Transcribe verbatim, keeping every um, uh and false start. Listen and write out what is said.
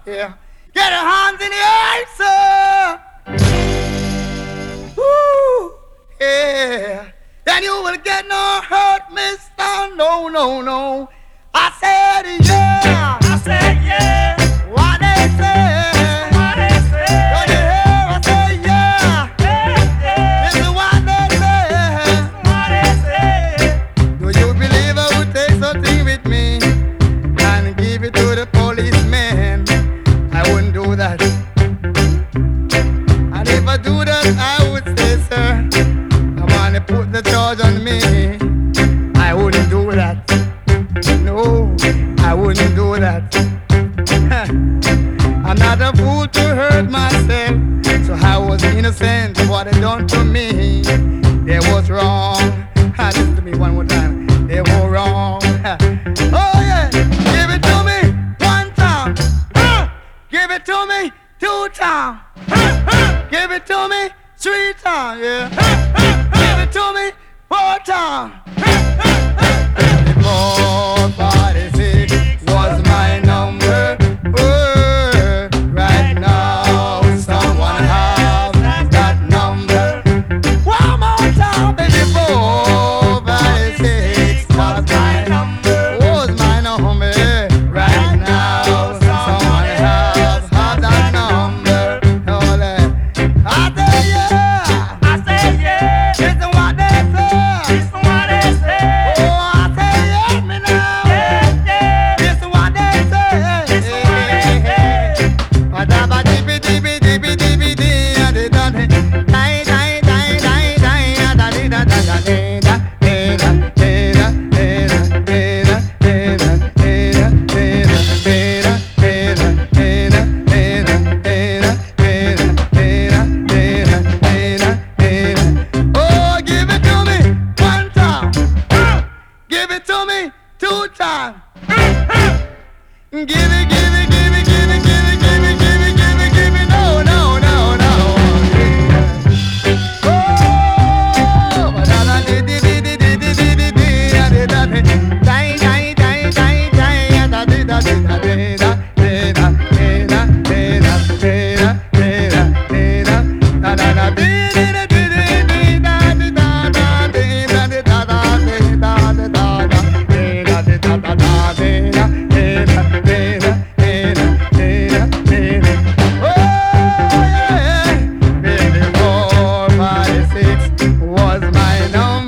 Yeah. Get your hands in the air, sir. Woo. Yeah. Then you will get no hurt, mister. No, no, no. I said yeah. I said yeah. What they say. What they say. Don't you hear? I say yeah. Yeah, yeah. This is what they say. What they say. Do you believe I would take something with me and give it to the policeman? I wouldn't do that. And if I do that, I would say, sir, I want to put the charge on me. I wouldn't do that. No, I wouldn't do that. I'm not a fool to hurt myself, so I was innocent of what they done to me. They was wrong. Ah, listen to me one more time. They were wrong. Oh yeah, give it to me one time. Give it to me two times. Give it to me three times. Yeah. Give it to me four times. Four forty-six was my number. Oh, right now, someone have that number. One more time, baby. Four forty-six was my number. Was my number. Right now, someone have have that number. Oh, I say yeah. I said yeah. Listen what they say. Listen what they say. Oh, I say yeah, me now. Yeah, yeah. Listen what they say. Listen what they say. Adaba dibi dibi dibi dibi di, adi da di, die die die die die, da di da da da di da, di da di da di da di da di da di da di da di da di da di da di da di da di da di da di da di da di da. Oh, give it to me one time. Give it to me two times. Give it, give it, give it, give it, give it, give it, give it, give it, give it, no, no, no, no. Oh, da da di di di di di di di di di, da di da di, die die die die die, da di da di da di da di da di da di da di da di da di da, da da da di di di di di da di da da di da di da da di da di da da di da di da da da di da. Was my number.